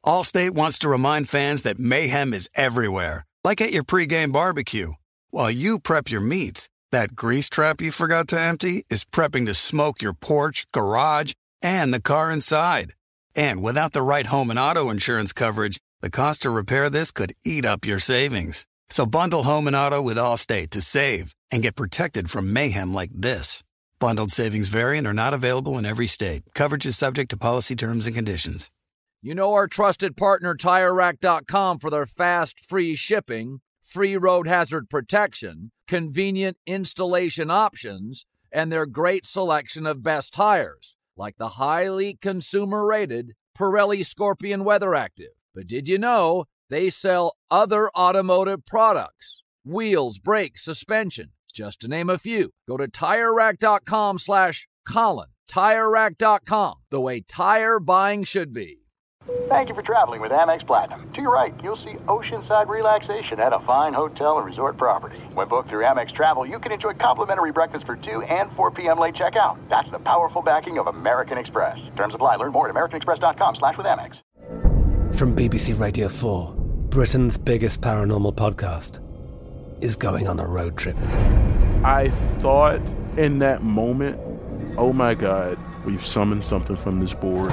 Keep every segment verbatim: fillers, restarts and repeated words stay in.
Allstate wants to remind fans that mayhem is everywhere, like at your pregame barbecue. While you prep your meats, that grease trap you forgot to empty is prepping to smoke your porch, garage, and the car inside. And without the right home and auto insurance coverage, the cost to repair this could eat up your savings. So bundle home and auto with Allstate to save and get protected from mayhem like this. Bundled savings vary and are not available in every state. Coverage is subject to policy terms and conditions. You know our trusted partner Tire Rack dot com for their fast, free shipping, free road hazard protection, convenient installation options, and their great selection of best tires, like the highly consumer-rated Pirelli Scorpion Weather Active. But did you know they sell other automotive products? Wheels, brakes, suspension, just to name a few. Go to Tire Rack dot com slash Colin. Tire Rack dot com, the way tire buying should be. Thank you for traveling with Amex Platinum. To your right, you'll see oceanside relaxation at a fine hotel and resort property. When booked through Amex Travel, you can enjoy complimentary breakfast for two and four p.m. late checkout. That's the powerful backing of American Express. Terms apply. Learn more at americanexpress.com slash with Amex. From B B C Radio four, Britain's biggest paranormal podcast is going on a road trip. I thought in that moment, oh my God, we've summoned something from this board.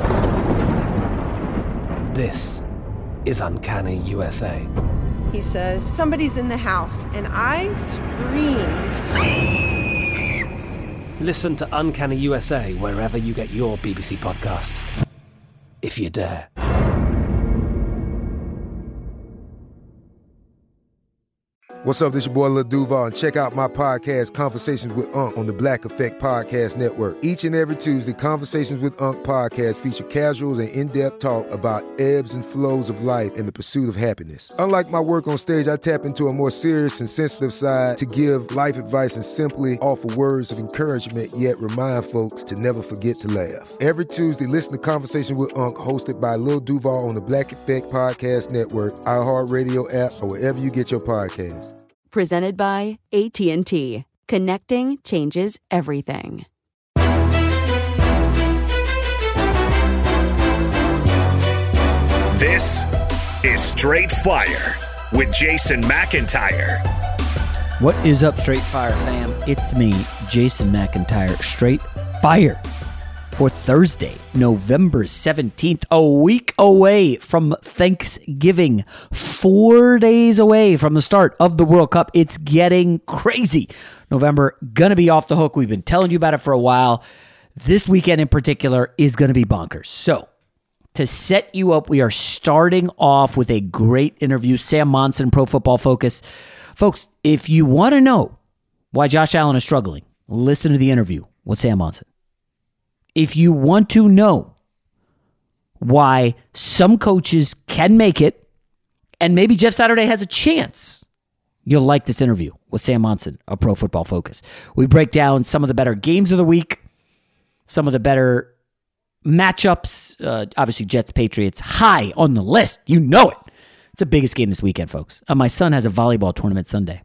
This is Uncanny U S A. He says, somebody's in the house, and I screamed. Listen to Uncanny U S A wherever you get your B B C podcasts, if you dare. What's up, this your boy Lil Duval, and check out my podcast, Conversations with Unc, on the Black Effect Podcast Network. Each and every Tuesday, Conversations with Unc podcast feature casuals and in-depth talk about ebbs and flows of life and the pursuit of happiness. Unlike my work on stage, I tap into a more serious and sensitive side to give life advice and simply offer words of encouragement, yet remind folks to never forget to laugh. Every Tuesday, listen to Conversation with Unc, hosted by Lil Duval on the Black Effect Podcast Network, iHeartRadio app, or wherever you get your podcasts. Presented by A T and T. Connecting changes everything. This is Straight Fire with Jason McIntyre. What is up, Straight Fire fam? It's me, Jason McIntyre. Straight Fire for Thursday, November seventeenth, a week away from Thanksgiving, four days away from the start of the World Cup. It's getting crazy. November, gonna be off the hook. We've been telling you about it for a while. This weekend in particular is gonna be bonkers. So, to set you up, we are starting off with a great interview. Sam Monson, Pro Football Focus. Folks, if you want to know why Josh Allen is struggling, listen to the interview with Sam Monson. If you want to know why some coaches can make it, and maybe Jeff Saturday has a chance, you'll like this interview with Sam Monson of Pro Football Focus. We break down some of the better games of the week, some of the better matchups. Uh, obviously, Jets-Patriots high on the list. You know it. It's the biggest game this weekend, folks. Uh, my son has a volleyball tournament Sunday.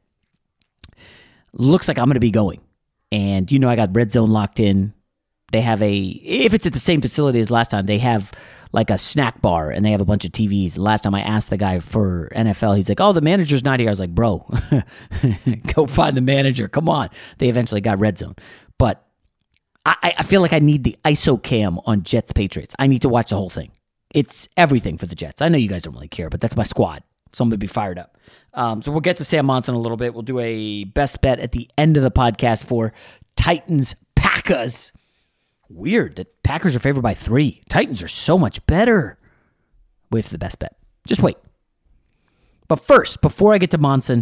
Looks like I'm going to be going. And you know I got Red Zone locked in. They have a, if it's at the same facility as last time, they have like a snack bar and they have a bunch of T Vs. Last time I asked the guy for N F L, he's like, oh, the manager's not here. I was like, bro, go find the manager. Come on. They eventually got Red Zone. But I, I feel like I need the I S O cam on Jets Patriots. I need to watch the whole thing. It's everything for the Jets. I know you guys don't really care, but that's my squad. So I'm going to be fired up. Um, so we'll get to Sam Monson a little bit. We'll do a best bet at the end of the podcast for Titans Packers. Weird that Packers are favored by three. Titans are so much better. Wait for the best bet. Just wait. But first, before I get to Monson,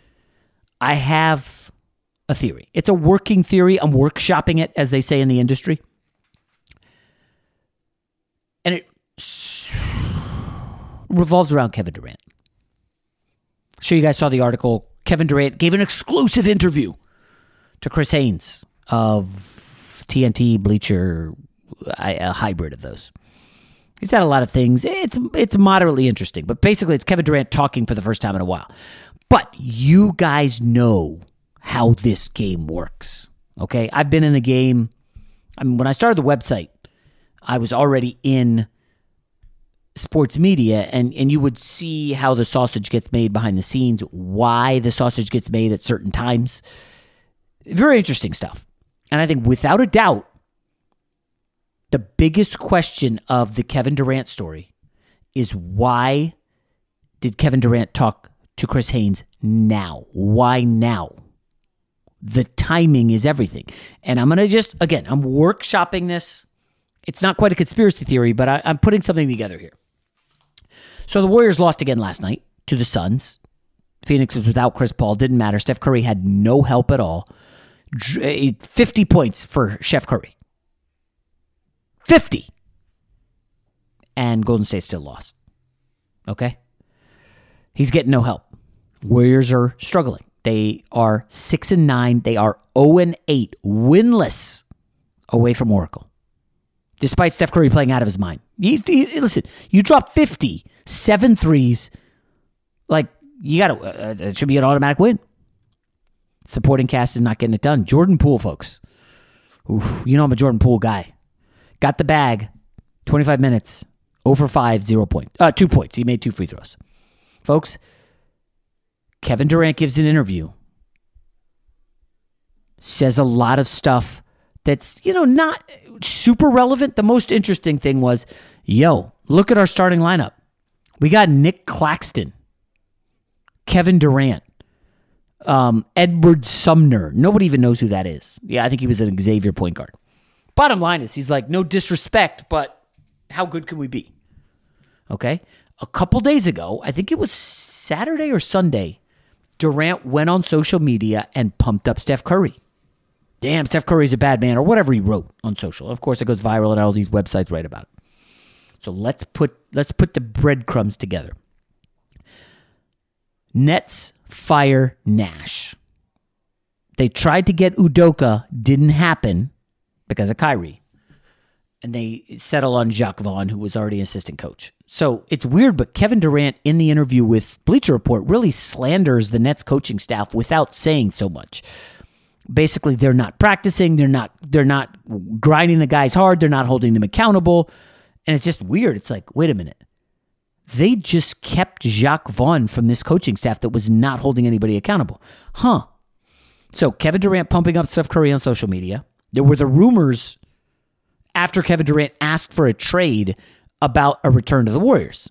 I have a theory. It's a working theory. I'm workshopping it, as they say in the industry. And it revolves around Kevin Durant. I'm sure you guys saw the article. Kevin Durant gave an exclusive interview to Chris Haynes of T N T, Bleacher, a hybrid of those. He's had a lot of things. It's it's moderately interesting, but basically it's Kevin Durant talking for the first time in a while. But you guys know how this game works, okay? I've been in the game. I mean, when I started the website, I was already in sports media, and, and you would see how the sausage gets made behind the scenes, why the sausage gets made at certain times. Very interesting stuff. And I think without a doubt, the biggest question of the Kevin Durant story is why did Kevin Durant talk to Chris Haynes now? Why now? The timing is everything. And I'm going to just, again, I'm workshopping this. It's not quite a conspiracy theory, but I, I'm putting something together here. So the Warriors lost again last night to the Suns. Phoenix was without Chris Paul. Didn't matter. Steph Curry had no help at all. fifty points for Chef Curry. fifty. And Golden State still lost. Okay? He's getting no help. Warriors are struggling. They are six and nine. They are zero and eight, winless away from Oracle. Despite Steph Curry playing out of his mind. He, he, listen, you drop fifty, seven threes. Like, you got to, uh, it should be an automatic win. Supporting cast is not getting it done. Jordan Poole, folks. Oof, you know I'm a Jordan Poole guy. Got the bag, twenty-five minutes, zero for five, zero points. Uh, two points. He made two free throws. Folks, Kevin Durant gives an interview. Says a lot of stuff that's, you know, not super relevant. The most interesting thing was, yo, look at our starting lineup. We got Nick Claxton, Kevin Durant, um, Edward Sumner. Nobody even knows who that is. Yeah, I think he was an Xavier point guard. Bottom line is, he's like, no disrespect, but how good can we be? Okay? A couple days ago, I think it was Saturday or Sunday, Durant went on social media and pumped up Steph Curry. Damn, Steph Curry's a bad man, or whatever he wrote on social. Of course, it goes viral and all these websites write about it. So let's put let's put the breadcrumbs together. Nets fire Nash. They tried to get Udoka, didn't happen because of Kyrie. And they settle on Jacques Vaughn, who was already an assistant coach. So it's weird, but Kevin Durant in the interview with Bleacher Report really slanders the Nets coaching staff without saying so much. Basically, they're not practicing, they're not they're not grinding the guys hard, they're not holding them accountable. And it's just weird. It's like, wait a minute. They just kept Jacques Vaughn from this coaching staff that was not holding anybody accountable. Huh. So Kevin Durant pumping up Steph Curry on social media. There were the rumors after Kevin Durant asked for a trade about a return to the Warriors.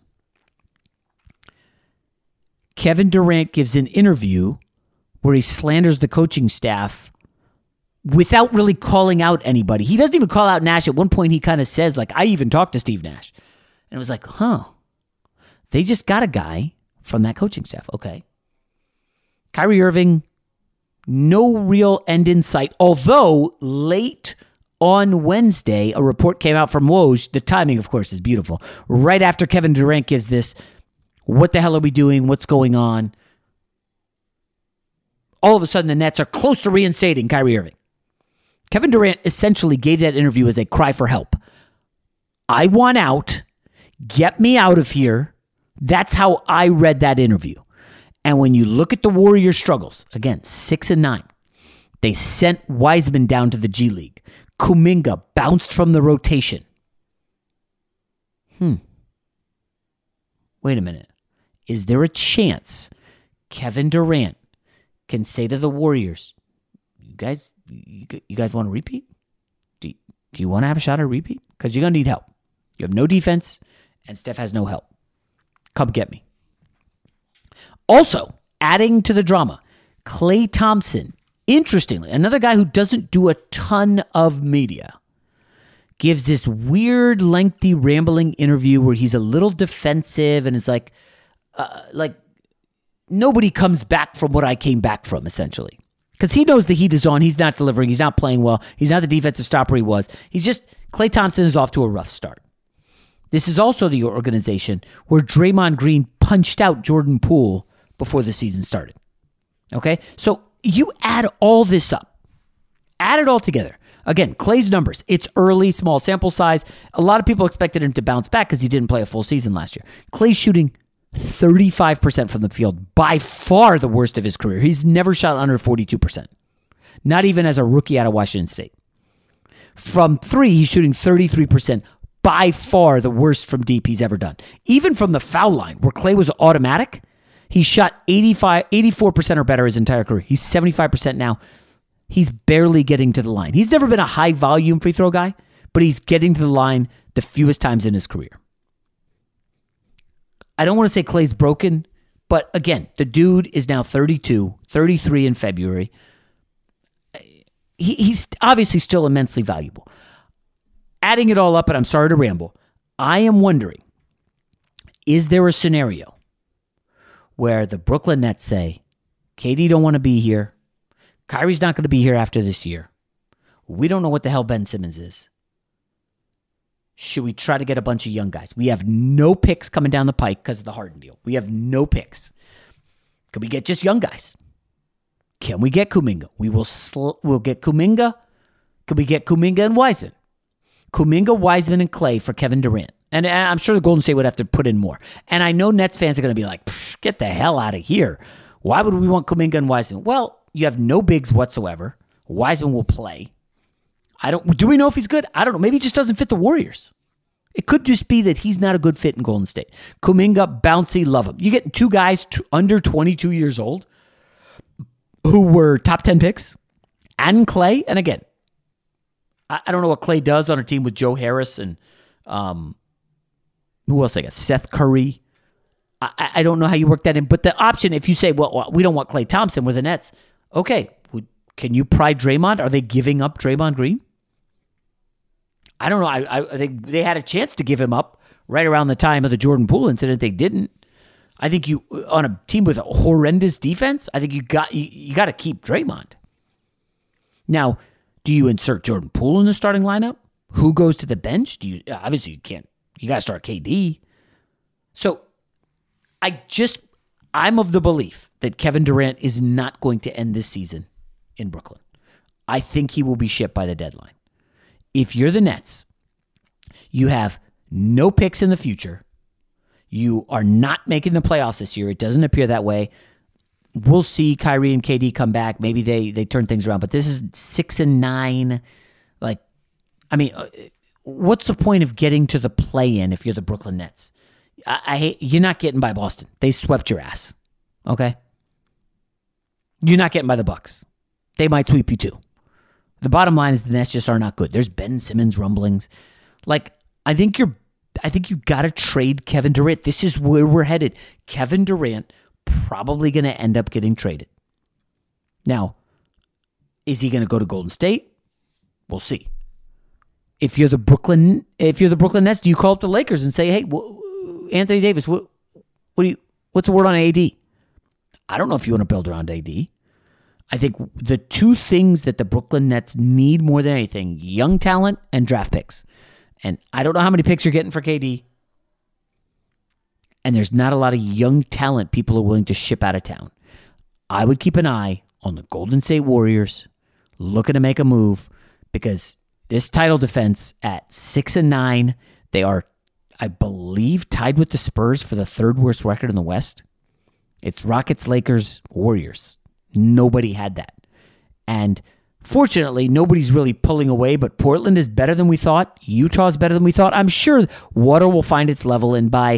Kevin Durant gives an interview where he slanders the coaching staff without really calling out anybody. He doesn't even call out Nash. At one point, he kind of says, like, I even talked to Steve Nash. And it was like, huh. They just got a guy from that coaching staff. Okay. Kyrie Irving, no real end in sight. Although, late on Wednesday, a report came out from Woj. The timing, of course, is beautiful. Right after Kevin Durant gives this, what the hell are we doing? What's going on? All of a sudden, the Nets are close to reinstating Kyrie Irving. Kevin Durant essentially gave that interview as a cry for help. I want out. Get me out of here. That's how I read that interview. And when you look at the Warriors' struggles, again, six and nine, they sent Wiseman down to the G League. Kuminga bounced from the rotation. Hmm. Wait a minute. Is there a chance Kevin Durant can say to the Warriors, you guys, you, you guys want to repeat? Do you, do you want to have a shot at a repeat? Because you're going to need help. You have no defense, and Steph has no help. Come get me. Also, adding to the drama, Klay Thompson, interestingly, another guy who doesn't do a ton of media, gives this weird, lengthy, rambling interview where he's a little defensive and is like, uh, like, nobody comes back from what I came back from, essentially. Because he knows the heat is on. He's not delivering. He's not playing well. He's not the defensive stopper he was. He's just, Klay Thompson is off to a rough start. This is also the organization where Draymond Green punched out Jordan Poole before the season started. Okay? So you add all this up. Add it all together. Again, Klay's numbers. It's early, small sample size. A lot of people expected him to bounce back because he didn't play a full season last year. Klay's shooting thirty-five percent from the field, by far the worst of his career. He's never shot under forty-two percent. Not even as a rookie out of Washington State. From three, he's shooting thirty-three percent, by far the worst from deep he's ever done. Even from the foul line, where Klay was automatic, he shot eighty-five, eighty-four percent or better his entire career. He's seventy-five percent now. He's barely getting to the line. He's never been a high-volume free throw guy, but he's getting to the line the fewest times in his career. I don't want to say Klay's broken, but again, the dude is now thirty-two, thirty-three in February. He, he's obviously still immensely valuable. Adding it all up, and I'm sorry to ramble, I am wondering, is there a scenario where the Brooklyn Nets say, K D don't want to be here, Kyrie's not going to be here after this year, we don't know what the hell Ben Simmons is. Should we try to get a bunch of young guys? We have no picks coming down the pike because of the Harden deal. We have no picks. Could we get just young guys? Can we get Kuminga? We will sl- we'll get Kuminga. Could we get Kuminga and Wiseman? Kuminga, Wiseman, and Klay for Kevin Durant. And I'm sure the Golden State would have to put in more. And I know Nets fans are going to be like, get the hell out of here. Why would we want Kuminga and Wiseman? Well, you have no bigs whatsoever. Wiseman will play. I don't. Do we know if he's good? I don't know. Maybe he just doesn't fit the Warriors. It could just be that he's not a good fit in Golden State. Kuminga, bouncy, love him. You get two guys t- under twenty-two years old who were top ten picks, and Klay. And again, I, I don't know what Klay does on a team with Joe Harris and um, who else? I got Seth Curry. I, I don't know how you work that in. But the option, if you say, well, we don't want Klay Thompson with the Nets, okay, would, can you pry Draymond? Are they giving up Draymond Green? I don't know. I, I think they had a chance to give him up right around the time of the Jordan Poole incident. They didn't. I think you, on a team with a horrendous defense, I think you got you, you got to keep Draymond. Now, do you insert Jordan Poole in the starting lineup? Who goes to the bench? Do you obviously you can't. You got to start K D. So, I just I'm of the belief that Kevin Durant is not going to end this season in Brooklyn. I think he will be shipped by the deadline. If you're the Nets, you have no picks in the future. You are not making the playoffs this year. It doesn't appear that way. We'll see Kyrie and K D come back. Maybe they they turn things around. But this is six and nine. Like, I mean, what's the point of getting to the play-in if you're the Brooklyn Nets? I, I hate you're not getting by Boston. They swept your ass. Okay, you're not getting by the Bucks. They might sweep you too. The bottom line is the Nets just are not good. There's Ben Simmons rumblings. Like, I think you're, I think you got to trade Kevin Durant. This is where we're headed. Kevin Durant probably going to end up getting traded. Now, is he going to go to Golden State? We'll see. If you're the Brooklyn, if you're the Brooklyn Nets, do you call up the Lakers and say, "Hey, wh- Anthony Davis, what, what do you, what's the word on A D?" I don't know if you want to build around A D. I think the two things that the Brooklyn Nets need more than anything, young talent and draft picks. And I don't know how many picks you're getting for K D. And there's not a lot of young talent people are willing to ship out of town. I would keep an eye on the Golden State Warriors looking to make a move because this title defense at six and nine, they are, I believe, tied with the Spurs for the third worst record in the West. It's Rockets, Lakers, Warriors. Nobody had that. And fortunately, nobody's really pulling away, but Portland is better than we thought. Utah is better than we thought. I'm sure water will find its level, and by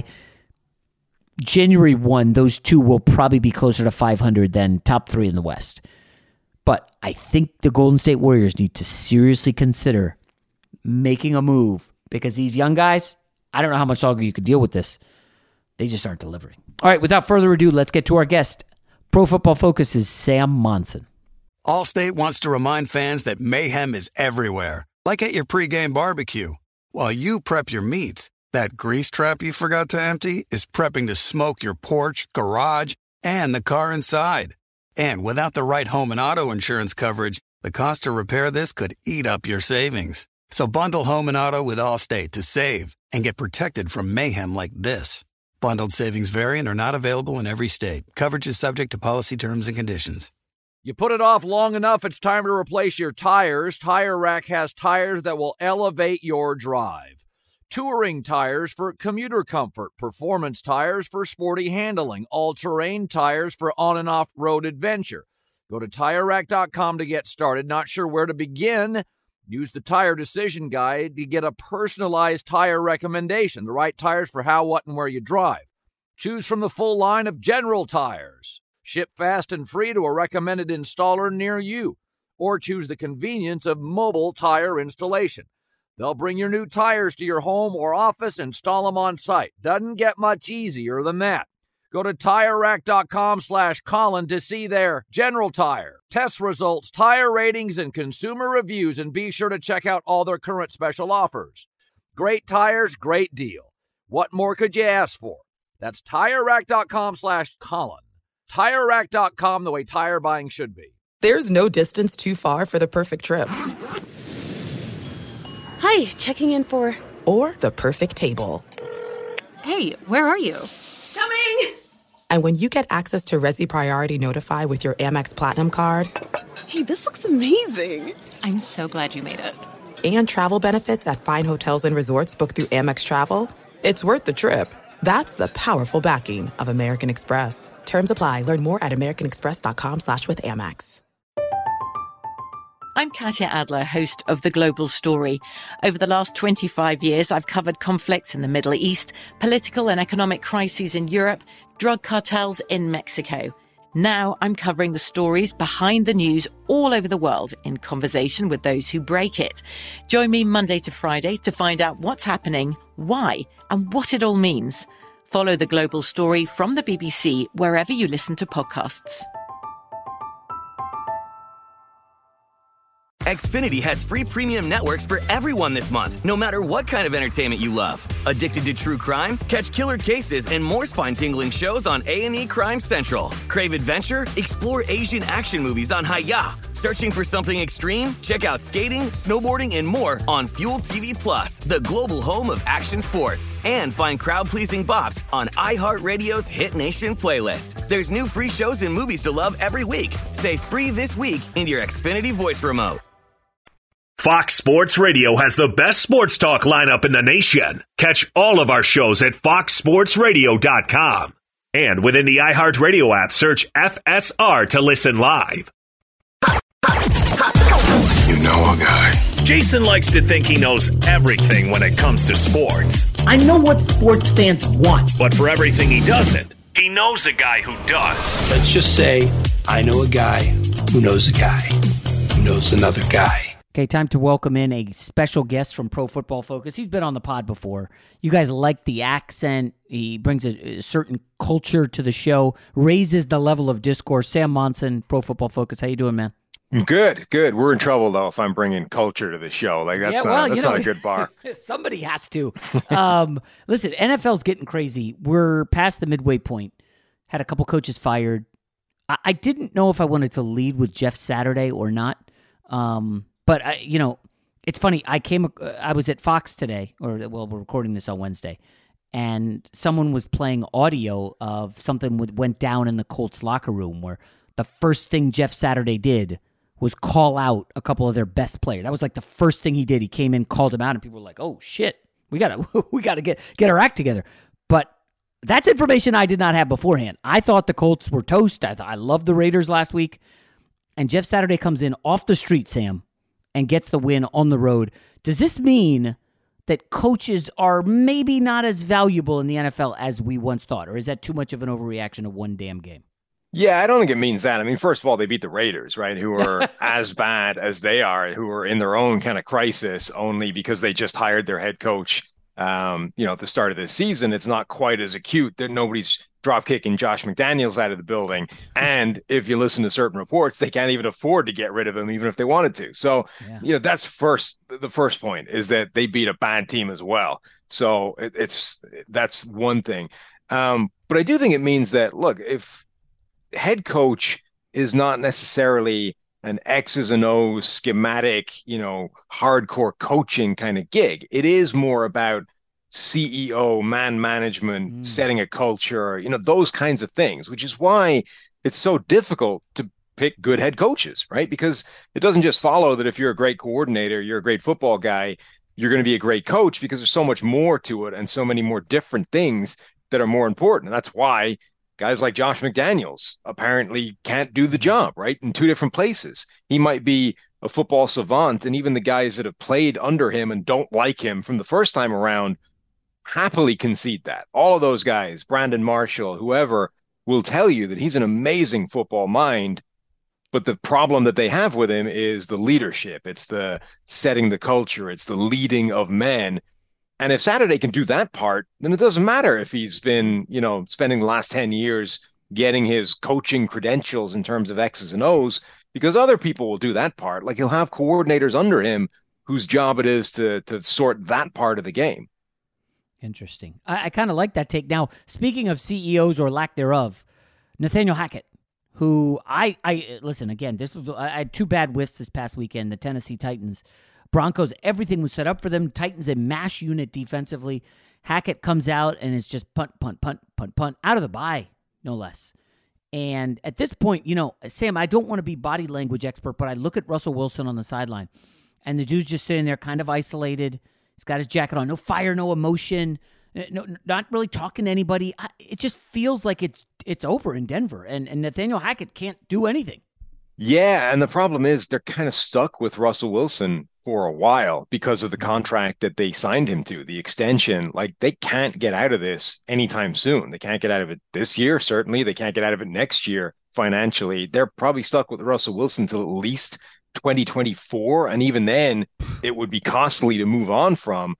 January first, those two will probably be closer to five hundred than top three in the West. But I think the Golden State Warriors need to seriously consider making a move because these young guys, I don't know how much longer you could deal with this. They just aren't delivering. All right, without further ado, let's get to our guest. Pro Football Focus's Sam Monson. Allstate wants to remind fans that mayhem is everywhere, like at your pregame barbecue. While you prep your meats, that grease trap you forgot to empty is prepping to smoke your porch, garage, and the car inside. And without the right home and auto insurance coverage, the cost to repair this could eat up your savings. So bundle home and auto with Allstate to save and get protected from mayhem like this. Bundled savings variant are not available in every state. Coverage is subject to policy terms and conditions. You put it off long enough, it's time to replace your tires. Tire Rack has tires that will elevate your drive. Touring tires for commuter comfort, performance tires for sporty handling, all-terrain tires for on- and off-road adventure. Go to Tire Rack dot com to get started. Not sure where to begin? Use the Tire Decision Guide to get a personalized tire recommendation, the right tires for how, what, and where you drive. Choose from the full line of General Tires. Ship fast and free to a recommended installer near you. Or choose the convenience of mobile tire installation. They'll bring your new tires to your home or office and install them on site. Doesn't get much easier than that. Go to TireRack.com slash Colin to see their General Tire, test results, tire ratings, and consumer reviews, and be sure to check out all their current special offers. Great tires, great deal. What more could you ask for? That's TireRack.com slash Colin. TireRack dot com, the way tire buying should be. There's no distance too far for the perfect trip. Hi, checking in for... Or the perfect table. Hey, where are you? Coming! And when you get access to Resi Priority Notify with your Amex Platinum card... Hey, this looks amazing! I'm so glad you made it. And travel benefits at fine hotels and resorts booked through Amex Travel, it's worth the trip. That's the powerful backing of American Express. Terms apply. Learn more at americanexpress.com slash with Amex. I'm Katya Adler, host of The Global Story. Over the last twenty-five years, I've covered conflicts in the Middle East, political and economic crises in Europe, drug cartels in Mexico. Now I'm covering the stories behind the news all over the world in conversation with those who break it. Join me Monday to Friday to find out what's happening, why, and what it all means. Follow The Global Story from the B B C wherever you listen to podcasts. Xfinity has free premium networks for everyone this month, no matter what kind of entertainment you love. Addicted to true crime? Catch killer cases and more spine-tingling shows on A and E Crime Central. Crave adventure? Explore Asian action movies on Hi-Ya. Searching for something extreme? Check out skating, snowboarding, and more on Fuel T V Plus, the global home of action sports. And find crowd-pleasing bops on iHeartRadio's Hit Nation playlist. There's new free shows and movies to love every week. Say free this week in your Xfinity voice remote. Fox Sports Radio has the best sports talk lineup in the nation. Catch all of our shows at fox sports radio dot com. And within the iHeartRadio app, search F S R to listen live. You know a guy. Jason likes to think he knows everything when it comes to sports. I know what sports fans want. But for everything he doesn't, he knows a guy who does. Let's just say I know a guy who knows a guy who knows another guy. Okay, time to welcome in a special guest from Pro Football Focus. He's been on the pod before. You guys like the accent. He brings a, a certain culture to the show, raises the level of discourse. Sam Monson, Pro Football Focus. How you doing, man? Good, good. We're in trouble, though, if I'm bringing culture to the show. Like, that's, yeah, not, well, that's you know, not a good bar. Somebody has to. Um, listen, N F L's getting crazy. We're past the midway point. Had a couple coaches fired. I, I didn't know if I wanted to lead with Jeff Saturday or not. Um But, I, you know, it's funny. I came, I was at Fox today, or, well, we're recording this on Wednesday, and someone was playing audio of something that went down in the Colts locker room where the first thing Jeff Saturday did was call out a couple of their best players. That was like the first thing he did. He came in, called them out, and people were like, oh, shit, we got to we got to get, get our act together. But that's information I did not have beforehand. I thought the Colts were toast. I thought I loved the Raiders last week. And Jeff Saturday comes in off the street, Sam, and gets the win on the road. Does this mean that coaches are maybe not as valuable in the N F L as we once thought? Or is that too much of an overreaction of one damn game? Yeah, I don't think it means that. I mean, first of all, they beat the Raiders, right, who are as bad as they are, who are in their own kind of crisis only because they just hired their head coach, um, you know, at the start of this season. It's not quite as acute that nobody's drop kicking Josh McDaniels out of the building. And if you listen to certain reports, they can't even afford to get rid of him, even if they wanted to. So, yeah. you know, that's first, the first point is that they beat a bad team as well. So it, it's, that's one thing. Um, but I do think it means that, look, if head coach is not necessarily an X's and O's schematic, you know, hardcore coaching kind of gig, it is more about C E O, man management, mm. setting a culture, you know, those kinds of things, which is why it's so difficult to pick good head coaches, right? Because it doesn't just follow that if you're a great coordinator, you're a great football guy, you're going to be a great coach, because there's so much more to it and so many more different things that are more important. And that's why guys like Josh McDaniels apparently can't do the job, right? In two different places. He might be a football savant, and even the guys that have played under him and don't like him from the first time around happily concede that. All of those guys, Brandon Marshall, whoever, will tell you that he's an amazing football mind, but the problem that they have with him is the leadership. It's the setting the culture. It's the leading of men. And if Saturday can do that part, then it doesn't matter if he's been, you know, spending the last ten years getting his coaching credentials in terms of X's and O's, because other people will do that part. Like, he'll have coordinators under him whose job it is to to sort that part of the game. Interesting. I, I kind of like that take. Now, speaking of C E Os or lack thereof, Nathaniel Hackett, who I, I listen, again, this was, I had two bad whiffs this past weekend. The Tennessee Titans, Broncos, everything was set up for them. Titans, a mash unit defensively. Hackett comes out and it's just punt, punt, punt, punt, punt, out of the bye, no less. And at this point, you know, Sam, I don't want to be body language expert, but I look at Russell Wilson on the sideline, and the dude's just sitting there kind of isolated. He's got his jacket on, no fire, no emotion, no, not really talking to anybody. It just feels like it's it's over in Denver, and, and Nathaniel Hackett can't do anything. Yeah, and the problem is they're kind of stuck with Russell Wilson for a while because of the contract that they signed him to, the extension. Like, they can't get out of this anytime soon. They can't get out of it this year, certainly. They can't get out of it next year financially. They're probably stuck with Russell Wilson until at least twenty twenty-four, and even then it would be costly to move on from.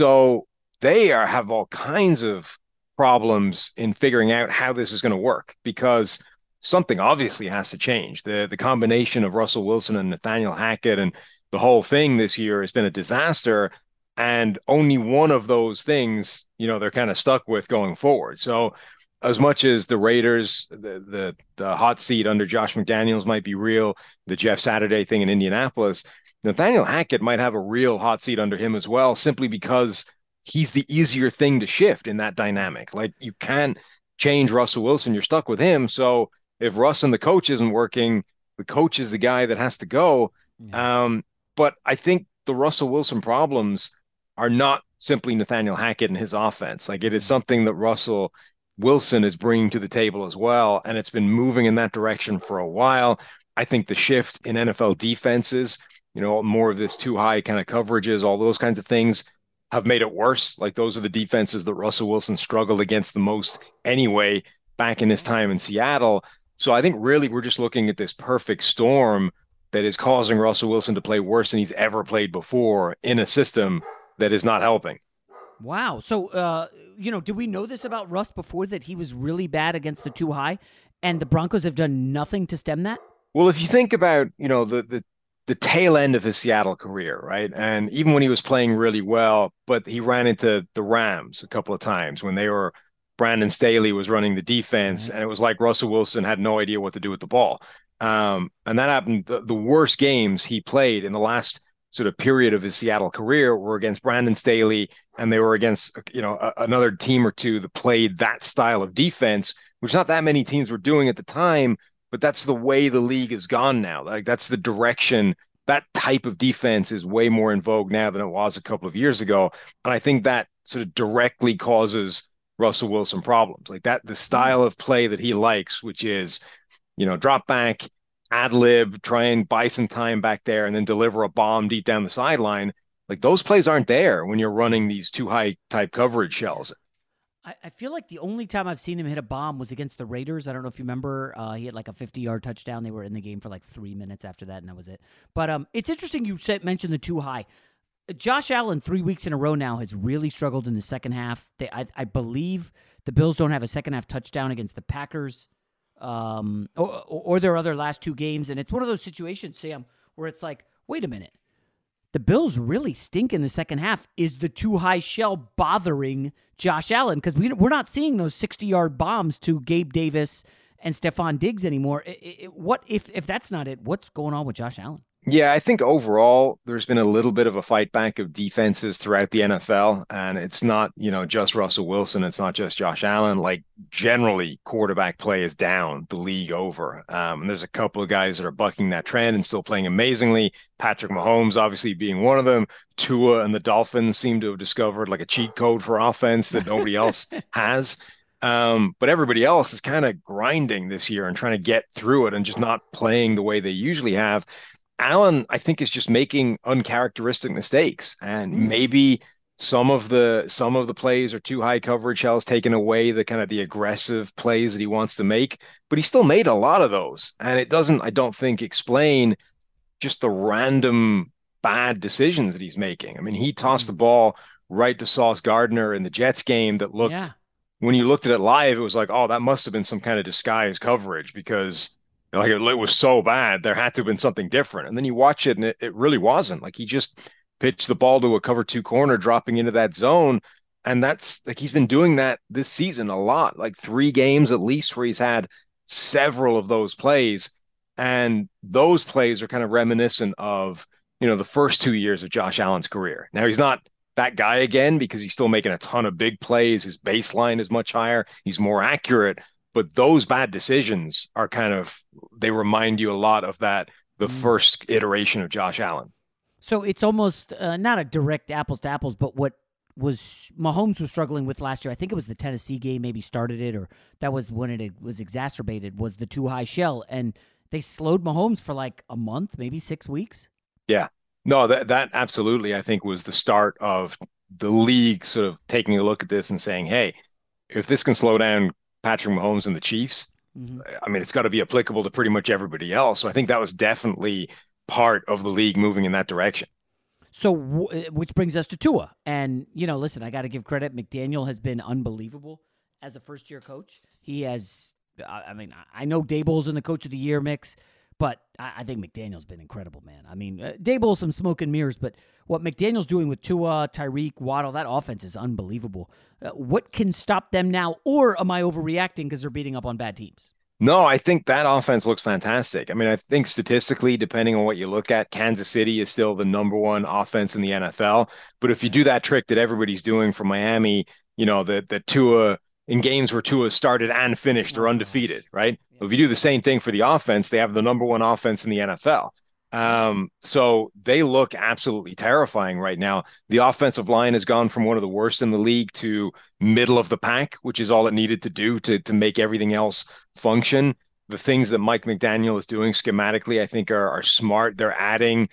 So they are have all kinds of problems in figuring out how this is going to work, because something obviously has to change. The the combination of Russell Wilson and Nathaniel Hackett and the whole thing this year has been a disaster, and only one of those things, you know, they're kind of stuck with going forward. So as much as the Raiders, the, the the hot seat under Josh McDaniels might be real, the Jeff Saturday thing in Indianapolis, Nathaniel Hackett might have a real hot seat under him as well, simply because he's the easier thing to shift in that dynamic. Like, you can't change Russell Wilson. You're stuck with him. So if Russ and the coach isn't working, the coach is the guy that has to go. Yeah. Um, but I think the Russell Wilson problems are not simply Nathaniel Hackett and his offense. Like, it is something that Russell Wilson is bringing to the table as well, and it's been moving in that direction for a while. I think the shift in N F L defenses, you know, more of this too high kind of coverages, all those kinds of things have made it worse. Like, those are the defenses that Russell Wilson struggled against the most anyway back in his time in Seattle. So I think really we're just looking at this perfect storm that is causing Russell Wilson to play worse than he's ever played before in a system that is not helping. Wow. So, uh, you know, did we know this about Russ before, that he was really bad against the too high, and the Broncos have done nothing to stem that? Well, if you think about, you know, the the the tail end of his Seattle career, right? And even when he was playing really well, but he ran into the Rams a couple of times when they were, Brandon Staley was running the defense, mm-hmm. and it was like Russell Wilson had no idea what to do with the ball. Um, and that happened, the, the worst games he played in the last sort of period of his Seattle career were against Brandon Staley, and they were against, you know, a, another team or two that played that style of defense, which not that many teams were doing at the time, but that's the way the league has gone now. Like, that's the direction. That type of defense is way more in vogue now than it was a couple of years ago. And I think that sort of directly causes Russell Wilson problems. Like, that, the style of play that he likes, which is, you know, drop back, ad lib, try and buy some time back there, and then deliver a bomb deep down the sideline. Like, those plays aren't there when you're running these too high type coverage shells. I, I feel like the only time I've seen him hit a bomb was against the Raiders. I don't know if you remember. Uh, he had like a fifty-yard touchdown. They were in the game for like three minutes after that, and that was it. But um, it's interesting you said mentioned the too high. Josh Allen, three weeks in a row now, has really struggled in the second half. They, I, I believe the Bills don't have a second half touchdown against the Packers. Um, or, or their other last two games. And it's one of those situations, Sam, where it's like, wait a minute. The Bills really stink in the second half. Is the too high shell bothering Josh Allen? Because we, we're not seeing those sixty-yard bombs to Gabe Davis and Stephon Diggs anymore. It, it, what if, if that's not it, what's going on with Josh Allen? Yeah, I think overall there's been a little bit of a fight back of defenses throughout the N F L, and it's not, you know, just Russell Wilson. It's not just Josh Allen. Like, generally, quarterback play is down the league over. Um, and there's a couple of guys that are bucking that trend and still playing amazingly. Patrick Mahomes, obviously, being one of them. Tua and the Dolphins seem to have discovered like a cheat code for offense that nobody else has. Um, but everybody else is kind of grinding this year and trying to get through it and just not playing the way they usually have. Allen, I think, is just making uncharacteristic mistakes, and mm. maybe some of the some of the plays are too high coverage. Hell's taken away the kind of the aggressive plays that he wants to make, but he still made a lot of those, and it doesn't, I don't think, explain just the random bad decisions that he's making. I mean, he tossed mm. the ball right to Sauce Gardner in the Jets game that looked. Yeah. When you looked at it live, it was like, oh, that must have been some kind of disguised coverage because like it, it was so bad. There had to have been something different. And then you watch it and it, it really wasn't. Like he just pitched the ball to a cover two corner, dropping into that zone. And that's like he's been doing that this season a lot, like three games at least where he's had several of those plays. And those plays are kind of reminiscent of, you know, the first two years of Josh Allen's career. Now he's not that guy again because he's still making a ton of big plays. His baseline is much higher. He's more accurate, but those bad decisions are kind of, they remind you a lot of that, the mm. first iteration of Josh Allen. So it's almost uh, not a direct apples to apples, but what was Mahomes was struggling with last year, I think it was the Tennessee game maybe started it, or that was when it was exacerbated, was the too high shell. And they slowed Mahomes for like a month, maybe six weeks. Yeah. No, that that absolutely, I think, was the start of the league sort of taking a look at this and saying, hey, if this can slow down Patrick Mahomes and the Chiefs, mm-hmm. I mean, it's got to be applicable to pretty much everybody else. So I think that was definitely part of the league moving in that direction. So, which brings us to Tua. And, you know, listen, I got to give credit. McDaniel has been unbelievable as a first-year coach. He has, I mean, I know Daboll's in the Coach of the Year mix, but I think McDaniel's been incredible, man. I mean, uh, Daboll's some smoke and mirrors, but what McDaniel's doing with Tua, Tyreek, Waddle, that offense is unbelievable. Uh, what can stop them now, or am I overreacting because they're beating up on bad teams? No, I think that offense looks fantastic. I mean, I think statistically, depending on what you look at, Kansas City is still the number one offense in the N F L. But if you do that trick that everybody's doing from Miami, you know, that that Tua in games where Tua started and finished, they're undefeated, right? Yeah. If you do the same thing for the offense, they have the number one offense in the N F L. Um, so they look absolutely terrifying right now. The offensive line has gone from one of the worst in the league to middle of the pack, which is all it needed to do to, to make everything else function. The things that Mike McDaniel is doing schematically, I think are, are smart. They're adding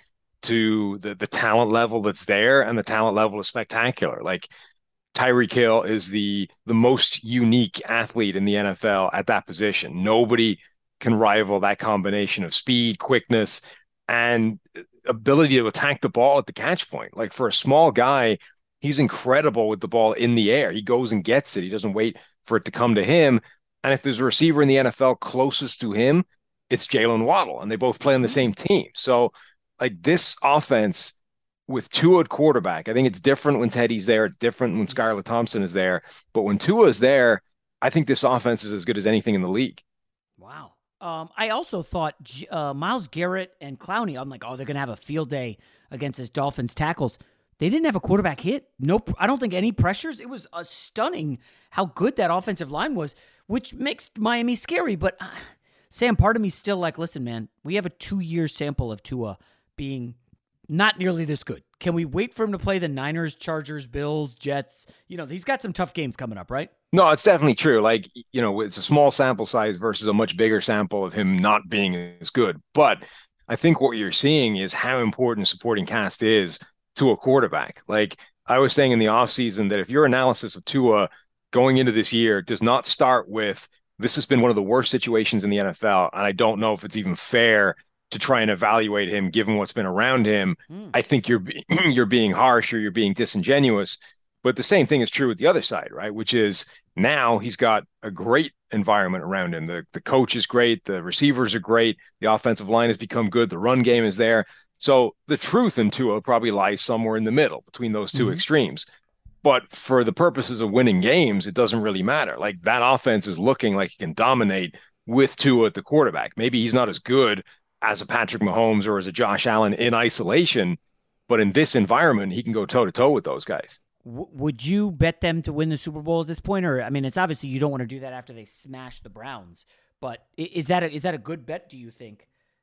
to the, the talent level that's there, and the talent level is spectacular. Like Tyreek Hill is the, the most unique athlete in the N F L at that position. Nobody can rival that combination of speed, quickness, and ability to attack the ball at the catch point. Like for a small guy, he's incredible with the ball in the air. He goes and gets it. He doesn't wait for it to come to him. And if there's a receiver in the N F L closest to him, it's Jalen Waddle, and they both play on the same team. So like this offense with Tua at quarterback, I think it's different when Teddy's there. It's different when Skylar Thompson is there. But when Tua is there, I think this offense is as good as anything in the league. Wow. Um, I also thought uh, Myles Garrett and Clowney, I'm like, oh, they're going to have a field day against this Dolphins tackles. They didn't have a quarterback hit. Nope. I don't think any pressures. It was a stunning how good that offensive line was, which makes Miami scary. But uh, Sam, part of me still like, listen, man, we have a two-year sample of Tua being not nearly this good. Can we wait for him to play the Niners, Chargers, Bills, Jets? You know, he's got some tough games coming up, right? No, it's definitely true. Like, you know, it's a small sample size versus a much bigger sample of him not being as good. But I think what you're seeing is how important supporting cast is to a quarterback. Like I was saying in the offseason that if your analysis of Tua going into this year does not start with, this has been one of the worst situations in the N F L, and I don't know if it's even fair to try and evaluate him given what's been around him, mm. I think you're you're being harsh or you're being disingenuous. But the same thing is true with the other side, right? Which is now he's got a great environment around him. The, the coach is great. The receivers are great. The offensive line has become good. The run game is there. So the truth in Tua probably lies somewhere in the middle between those two mm-hmm. extremes. But for the purposes of winning games, it doesn't really matter. Like that offense is looking like it can dominate with Tua at the quarterback. Maybe he's not as good as a Patrick Mahomes or as a Josh Allen in isolation, but in this environment, he can go toe-to-toe with those guys. W- would you bet them to win the Super Bowl at this point? Or, I mean, it's obviously you don't want to do that after they smash the Browns, but is that a, is that a good bet, do you think,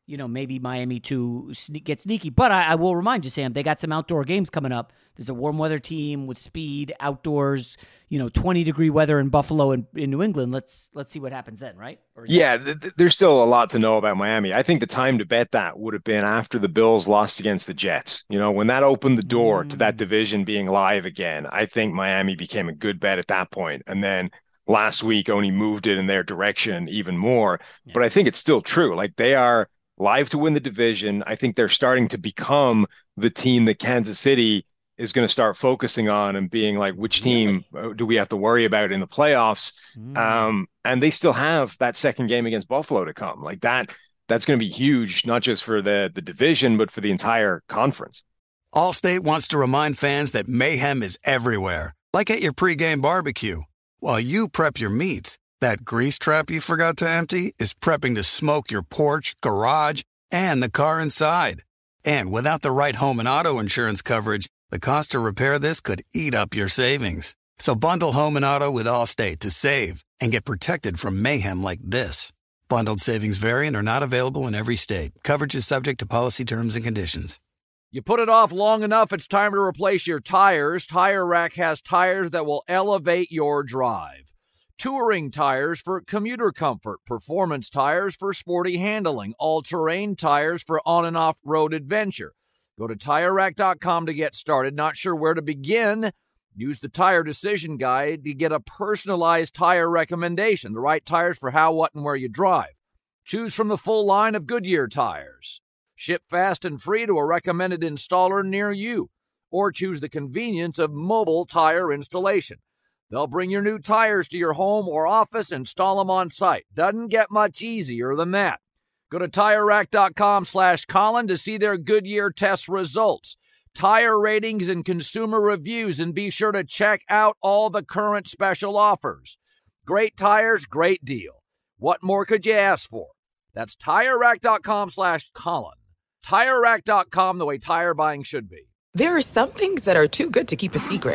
you know, maybe Miami to sne- get sneaky. But I, I will remind you, Sam, they got some outdoor games coming up. There's a warm weather team with speed, outdoors, you know, twenty degree weather in Buffalo and in New England. Let's let's see what happens then, right? Yeah, th- th- there's still a lot to know about Miami. I think the time to bet that would have been after the Bills lost against the Jets. You know, when that opened the door mm. to that division being live again, I think Miami became a good bet at that point. And then last week only moved it in their direction even more. Yeah. But I think it's still true. Like, they are live to win the division. I think they're starting to become the team that Kansas City is going to start focusing on and being like, which team do we have to worry about in the playoffs? Mm. Um, and they still have that second game against Buffalo to come. Like that, that's going to be huge, not just for the, the division, but for the entire conference. Allstate wants to remind fans that mayhem is everywhere, like at your pregame barbecue. While you prep your meats, that grease trap you forgot to empty is prepping to smoke your porch, garage, and the car inside. And without the right home and auto insurance coverage, the cost to repair this could eat up your savings. So bundle home and auto with Allstate to save and get protected from mayhem like this. Bundled savings vary and are not available in every state. Coverage is subject to policy terms and conditions. You put it off long enough, it's time to replace your tires. Tire Rack has tires that will elevate your drive. Touring tires for commuter comfort, performance tires for sporty handling, all-terrain tires for on- and off-road adventure. Go to Tire Rack dot com to get started. Not sure where to begin? Use the Tire Decision Guide to get a personalized tire recommendation, the right tires for how, what, and where you drive. Choose from the full line of Goodyear tires. Ship fast and free to a recommended installer near you. Or choose the convenience of mobile tire installation. They'll bring your new tires to your home or office, install them on site. Doesn't get much easier than that. Go to Tire Rack dot com slash Colin to see their Goodyear test results, tire ratings, and consumer reviews, and be sure to check out all the current special offers. Great tires, great deal. What more could you ask for? That's Tire Rack dot com slash Colin. Tire Rack dot com, the way tire buying should be. There are some things that are too good to keep a secret.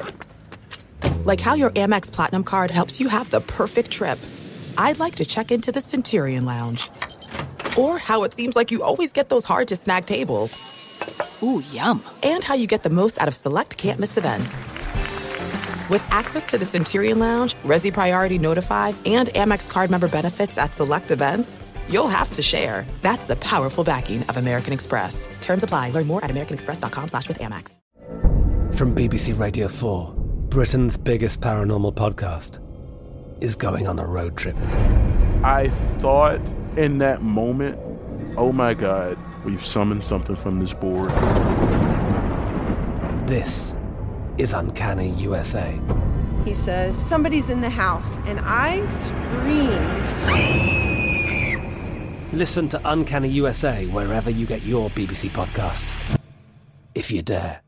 Like how your Amex Platinum card helps you have the perfect trip. I'd like to check into the Centurion Lounge. Or how it seems like you always get those hard-to-snag tables. Ooh, yum. And how you get the most out of select can't-miss events. With access to the Centurion Lounge, Resi Priority Notified, and Amex card member benefits at select events, you'll have to share. That's the powerful backing of American Express. Terms apply. Learn more at americanexpress.com slash with Amex. From B B C Radio four, Britain's biggest paranormal podcast is going on a road trip. I thought in that moment, oh my God, we've summoned something from this board. This is Uncanny U S A. He says, somebody's in the house, and I screamed. Listen to Uncanny U S A wherever you get your B B C podcasts, if you dare.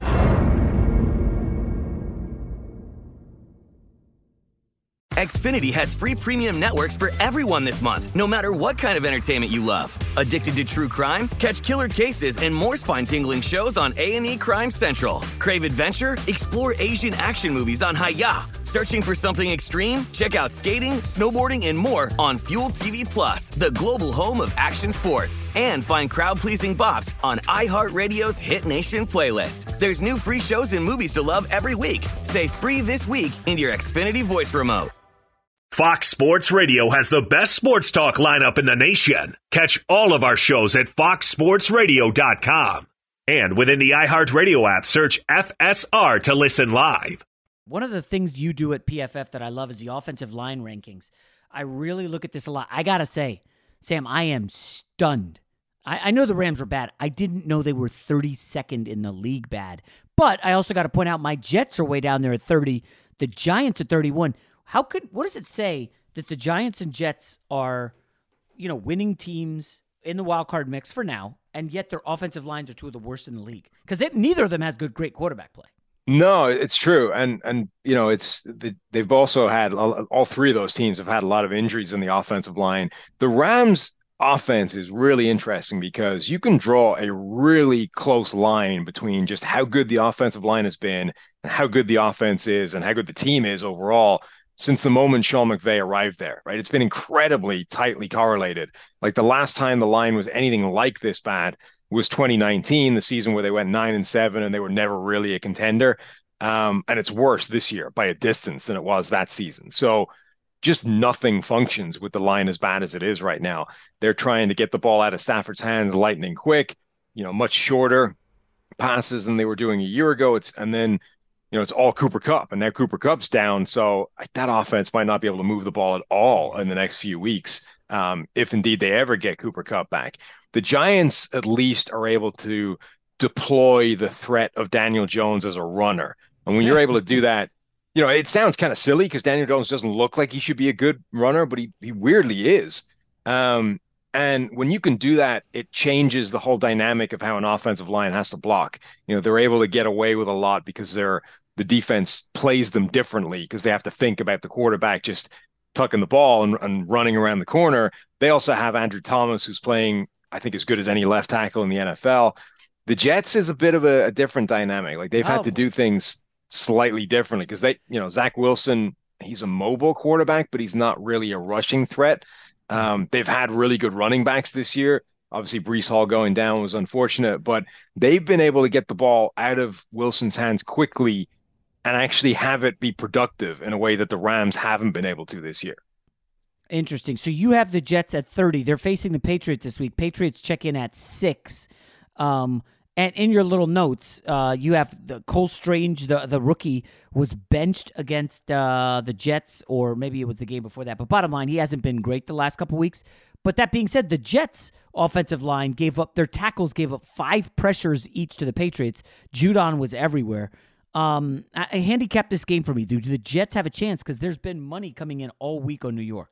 Xfinity has free premium networks for everyone this month, no matter what kind of entertainment you love. Addicted to true crime? Catch killer cases and more spine-tingling shows on A and E Crime Central. Crave adventure? Explore Asian action movies on Hi-Ya. Searching for something extreme? Check out skating, snowboarding, and more on Fuel T V Plus, the global home of action sports. And find crowd-pleasing bops on iHeartRadio's Hit Nation playlist. There's new free shows and movies to love every week. Say free this week in your Xfinity voice remote. Fox Sports Radio has the best sports talk lineup in the nation. Catch all of our shows at fox sports radio dot com. And within the iHeartRadio app, search F S R to listen live. One of the things you do at P F F that I love is the offensive line rankings. I really look at this a lot. I got to say, Sam, I am stunned. I, I know the Rams were bad. I didn't know they were thirty-second in the league bad. But I also got to point out my Jets are way down there at thirty. The Giants at thirty-one. How could, what does it say that the Giants and Jets are, you know, winning teams in the wild card mix for now, and yet their offensive lines are two of the worst in the league? Because neither of them has good, great quarterback play. No, it's true. And, and you know, it's the, they've also had, all three of those teams have had a lot of injuries in the offensive line. The Rams offense is really interesting because you can draw a really close line between just how good the offensive line has been and how good the offense is and how good the team is overall. since the moment Sean McVay arrived there, right? It's been incredibly tightly correlated. Like the last time the line was anything like this bad was twenty nineteen, the season where they went nine and seven and they were never really a contender. Um, and it's worse this year by a distance than it was that season. So just nothing functions with the line as bad as it is right now. They're trying to get the ball out of Stafford's hands lightning quick, you know, much shorter passes than they were doing a year ago. It's and then you know, it's all Cooper Kupp, and now Cooper Kupp's down. So that offense might not be able to move the ball at all in the next few weeks, um, if indeed they ever get Cooper Kupp back. The Giants at least are able to deploy the threat of Daniel Jones as a runner. And when you're able to do that, you know, it sounds kind of silly because Daniel Jones doesn't look like he should be a good runner, but he, he weirdly is. Um, And when you can do that, it changes the whole dynamic of how an offensive line has to block. You know, they're able to get away with a lot because they're the defense plays them differently because they have to think about the quarterback just tucking the ball and, and running around the corner. They also have Andrew Thomas, who's playing, I think, as good as any left tackle in the N F L. The Jets is a bit of a, a different dynamic. Like they've oh. had to do things slightly differently because they, you know, Zach Wilson, he's a mobile quarterback, but he's not really a rushing threat. Um, they've had really good running backs this year. Obviously, Breece Hall going down was unfortunate, but they've been able to get the ball out of Wilson's hands quickly and actually have it be productive in a way that the Rams haven't been able to this year. Interesting. So you have the Jets at thirty. They're facing the Patriots this week. Patriots check in at six. Um, and in your little notes, uh, you have the Cole Strange, the, the rookie, was benched against uh, the Jets, or maybe it was the game before that. But bottom line, he hasn't been great the last couple weeks. But that being said, the Jets' offensive line gave up, their tackles gave up five pressures each to the Patriots. Judon was everywhere. Um, I, I handicap this game for me. Do the Jets have a chance? Because there's been money coming in all week on New York.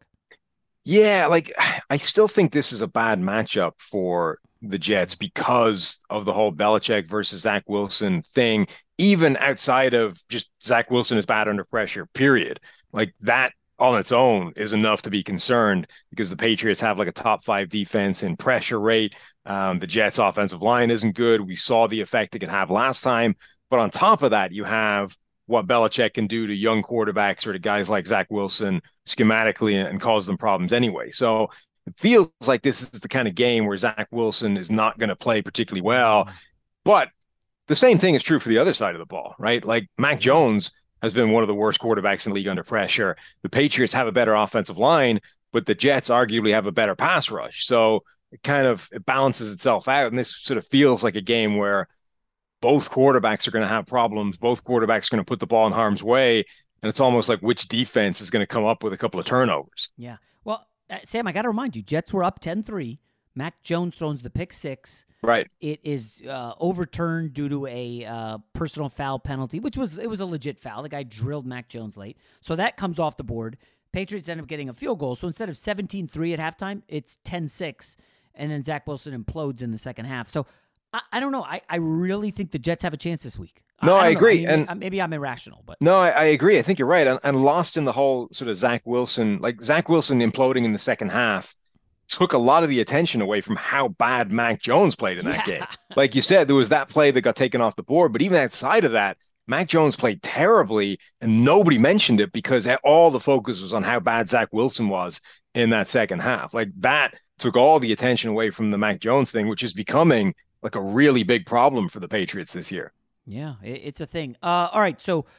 Yeah, like I still think this is a bad matchup for the Jets because of the whole Belichick versus Zach Wilson thing, even outside of just Zach Wilson is bad under pressure, period. Like that on its own is enough to be concerned because the Patriots have like a top five defense in pressure rate. Um, the Jets offensive line isn't good. We saw the effect it could have last time. But on top of that, you have what Belichick can do to young quarterbacks or to guys like Zach Wilson schematically and cause them problems anyway. So it feels like this is the kind of game where Zach Wilson is not going to play particularly well. But the same thing is true for the other side of the ball, right? Like Mac Jones has been one of the worst quarterbacks in the league under pressure. The Patriots have a better offensive line, but the Jets arguably have a better pass rush. So it kind of it balances itself out. And this sort of feels like a game where both quarterbacks are going to have problems. Both quarterbacks are going to put the ball in harm's way. And it's almost like which defense is going to come up with a couple of turnovers. Yeah. Well, uh, Sam, I got to remind you, Jets were up ten three. Mac Jones throws the pick six. Right. It is uh, overturned due to a uh, personal foul penalty, which was it was a legit foul. The guy drilled Mac Jones late. So that comes off the board. Patriots end up getting a field goal. So instead of seventeen three at halftime, it's ten six. And then Zach Wilson implodes in the second half. So I, I don't know. I, I really think the Jets have a chance this week. No, I, I, I agree. I mean, and maybe I'm irrational, but no, I, I agree. I think you're right. And, and lost in the whole sort of Zach Wilson, like Zach Wilson imploding in the second half took a lot of the attention away from how bad Mac Jones played in that yeah. game. Like you said, there was that play that got taken off the board, but even outside of that, Mac Jones played terribly and nobody mentioned it because all the focus was on how bad Zach Wilson was in that second half. Like that took all the attention away from the Mac Jones thing, which is becoming like a really big problem for the Patriots this year. Yeah, it's a thing. Uh, all right, so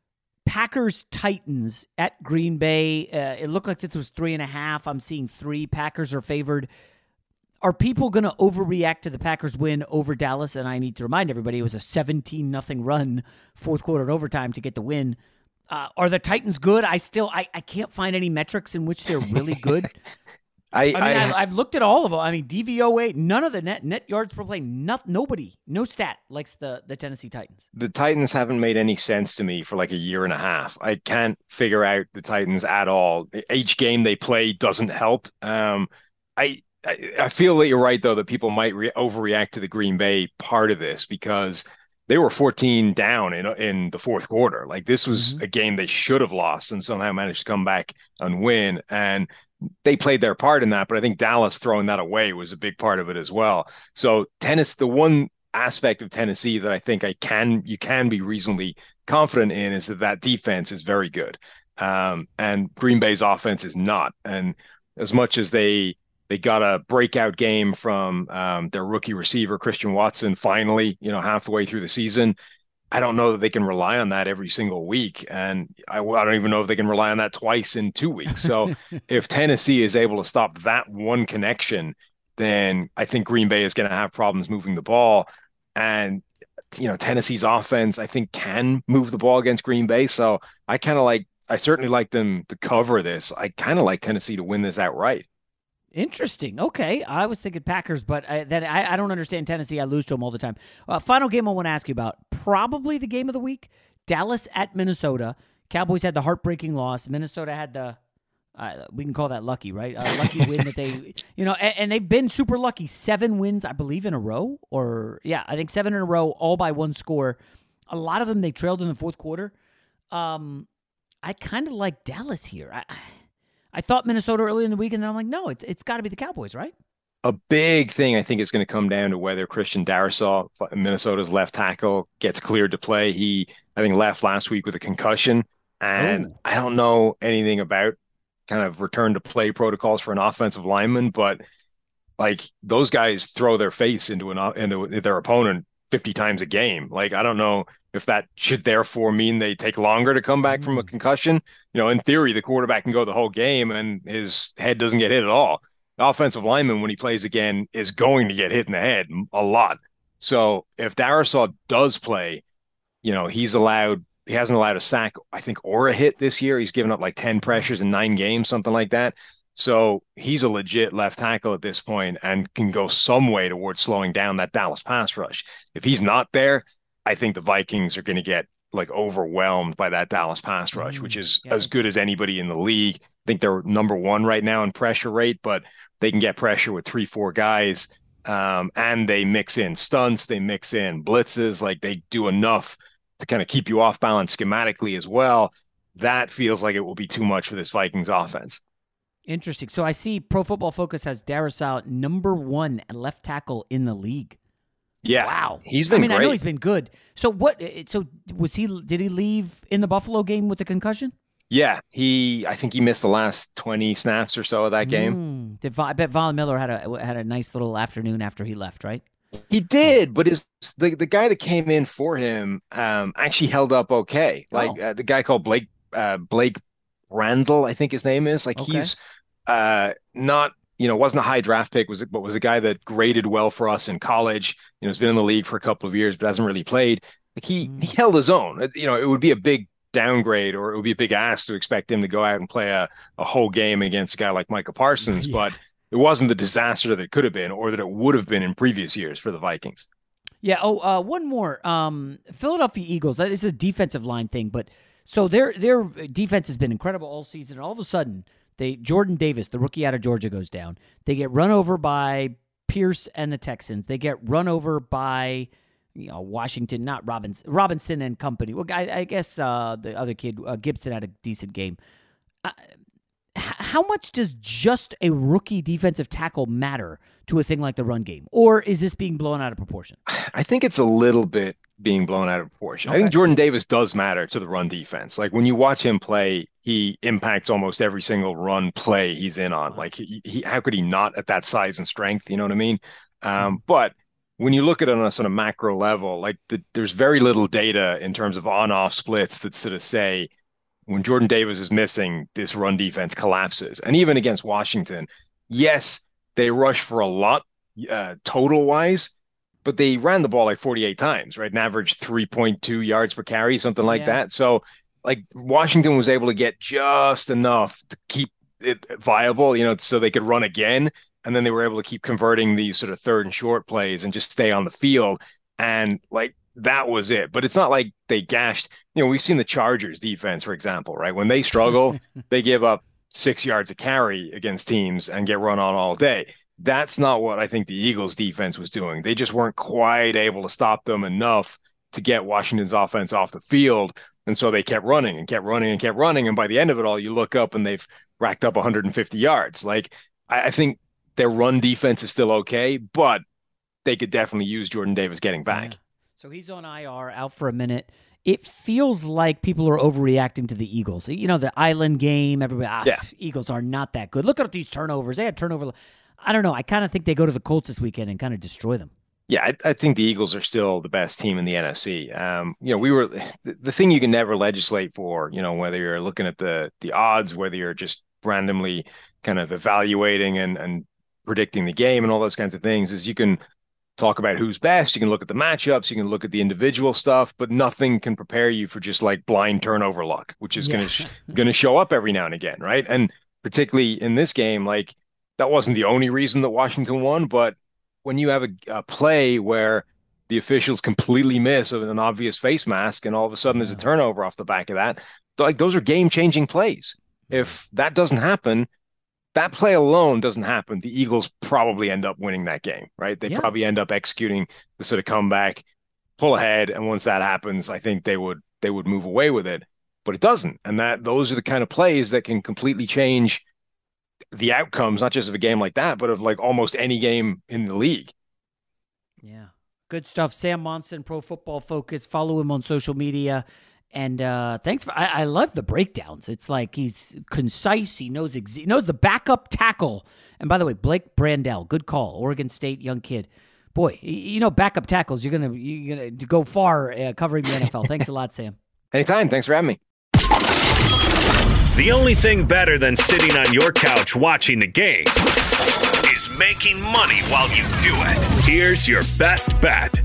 Packers Titans at Green Bay. Uh, it looked like this was three and a half. I'm seeing three. Packers are favored. Are people going to overreact to the Packers win over Dallas? And I need to remind everybody it was a seventeen nothing run, fourth quarter and overtime to get the win. Uh, are the Titans good? I still I, I can't find any metrics in which they're really good. I, I mean, I, I, I've looked at all of them. I mean, D V O A, none of the net net yards per play, not, nobody, no stat likes the, the Tennessee Titans. The Titans haven't made any sense to me for like a year and a half. I can't figure out the Titans at all. Each game they play doesn't help. Um, I, I I feel that you're right, though, that people might re- overreact to the Green Bay part of this because they were fourteen down in in the fourth quarter. Like this was mm-hmm. a game they should have lost and somehow managed to come back and win. And they played their part in that, but I think Dallas throwing that away was a big part of it as well. So Tennessee, the one aspect of Tennessee that I think I can you can be reasonably confident in is that that defense is very good. Um, and Green Bay's offense is not. And as much as they they got a breakout game from um, their rookie receiver, Christian Watson, finally, you know, half the way through the season, I don't know that they can rely on that every single week. And I, I don't even know if they can rely on that twice in two weeks. So if Tennessee is able to stop that one connection, then I think Green Bay is going to have problems moving the ball. And, you know, Tennessee's offense, I think, can move the ball against Green Bay. So I kind of like, I certainly like them to cover this. I kind of like Tennessee to win this outright. Interesting. Okay. I was thinking Packers, but I, that, I, I don't understand Tennessee. I lose to them all the time. Uh, final game I want to ask you about, probably the game of the week, Dallas at Minnesota. Cowboys had the heartbreaking loss. Minnesota had the, uh, we can call that lucky, right? Uh, lucky win that they, you know, and, and they've been super lucky. Seven wins, I believe, in a row. Or, yeah, I think seven in a row, all by one score. A lot of them they trailed in the fourth quarter. Um, I kind of like Dallas here. I, I thought Minnesota early in the week, and then I'm like, no, it's it's got to be the Cowboys, right? A big thing, I think, is going to come down to whether Christian Darrisaw, Minnesota's left tackle, gets cleared to play. He, I think, left last week with a concussion, and Ooh. I don't know anything about kind of return to play protocols for an offensive lineman, but like those guys throw their face into an into their opponent fifty times a game. Like, I don't know if that should therefore mean they take longer to come back mm. from a concussion. You know, in theory, the quarterback can go the whole game and his head doesn't get hit at all. The offensive lineman, when he plays again, is going to get hit in the head a lot. So if Darrisaw does play, you know, he's allowed, he hasn't allowed a sack, I think, or a hit this year. He's given up like ten pressures in nine games, something like that. So he's a legit left tackle at this point and can go some way towards slowing down that Dallas pass rush. If he's not there, I think the Vikings are going to get like overwhelmed by that Dallas pass rush, mm, which is yeah. as good as anybody in the league. I think they're number one right now in pressure rate, but they can get pressure with three, four guys. Um, and they mix in stunts, they mix in blitzes, like they do enough to kind of keep you off balance schematically as well. That feels like it will be too much for this Vikings offense. Interesting. So I see Pro Football Focus has Darrisaw number one left tackle in the league. Yeah. Wow. He's been I mean, great. I know he's been good. So what, so was he, did he leave in the Buffalo game with the concussion? Yeah. He, I think he missed the last twenty snaps or so of that game. Mm. Did, I bet Von Miller had a, had a nice little afternoon after he left, right? He did, but his, the, the guy that came in for him um, actually held up okay. Like oh. uh, the guy called Blake, uh, Blake Randall, I think his name is. Like okay. he's uh, not, you know, wasn't a high draft pick, was but was a guy that graded well for us in college. You know, has been in the league for a couple of years, but hasn't really played. Like he mm. he held his own. You know, it would be a big downgrade, or it would be a big ask to expect him to go out and play a, a whole game against a guy like Micah Parsons. Yeah. But it wasn't the disaster that it could have been, or that it would have been in previous years for the Vikings. Yeah. Oh, uh, one more. Um, Philadelphia Eagles. This is a defensive line thing, but so their their defense has been incredible all season. And all of a sudden, they Jordan Davis, the rookie out of Georgia, goes down. They get run over by Pierce and the Texans. They get run over by, you know, Washington, not Robinson, Robinson and company. Well, I, I guess uh, the other kid, uh, Gibson, had a decent game. Uh, how much does just a rookie defensive tackle matter to a thing like the run game? Or is this being blown out of proportion? I think it's a little bit being blown out of proportion. Okay. I think Jordan Davis does matter to the run defense. Like when you watch him play, he impacts almost every single run play he's in on. Like he, he how could he not at that size and strength? You know what I mean? Um, but when you look at it on a sort of macro level, like the, there's very little data in terms of on-off splits that sort of say, when Jordan Davis is missing, this run defense collapses. And even against Washington, yes, they rush for a lot uh, total-wise, but they ran the ball like forty-eight times, right? And averaged three point two yards per carry, something like yeah. that. So, like, Washington was able to get just enough to keep it viable, you know, so they could run again. And then they were able to keep converting these sort of third and short plays and just stay on the field. And, like, that was it. But it's not like they gashed. You know, we've seen the Chargers defense, for example, right? When they struggle, they give up six yards a carry against teams and get run on all day. That's not what I think the Eagles defense was doing. They just weren't quite able to stop them enough to get Washington's offense off the field. And so they kept running and kept running and kept running. And by the end of it all, you look up and they've racked up one hundred fifty yards. Like, I, I think their run defense is still okay, but they could definitely use Jordan Davis getting back. Yeah. So he's on I R, out for a minute. it feels like people are overreacting to the Eagles. You know, the Island game, everybody, ah, yeah. Eagles are not that good. Look at these turnovers. They had turnover. I don't know. I kind of think they go to the Colts this weekend and kind of destroy them. Yeah, I, I think the Eagles are still the best team in the N F C. Um, you know, we were the, the thing you can never legislate for, you know, whether you're looking at the the odds, whether you're just randomly kind of evaluating and, and predicting the game and all those kinds of things, is you can talk about who's best. You can look at the matchups, you can look at the individual stuff, but nothing can prepare you for just like blind turnover luck, which is yeah. going to sh- going to show up every now and again, right? And particularly in this game, like that wasn't the only reason that Washington won, but when you have a, a play where the officials completely miss an obvious face mask and all of a sudden there's a turnover off the back of that, like those are game-changing plays. If that doesn't happen, that play alone doesn't happen, the Eagles probably end up winning that game, right? They yeah. probably end up executing the sort of comeback, pull ahead, and once that happens, I think they would they would move away with it. But it doesn't, and that those are the kind of plays that can completely change the outcomes, not just of a game like that, but of like almost any game in the league. Yeah. Good stuff. Sam Monson, Pro Football Focus. Follow him on social media. And uh, thanks for, I, I love the breakdowns. It's like he's concise. He knows ex- he knows the backup tackle. And by the way, Blake Brandel, good call. Oregon State, young kid. Boy, you know, backup tackles, you're going to you're gonna go far uh, covering the N F L. Thanks a lot, Sam. Anytime. Thanks for having me. The only thing better than sitting on your couch watching the game is making money while you do it. Here's your best bet.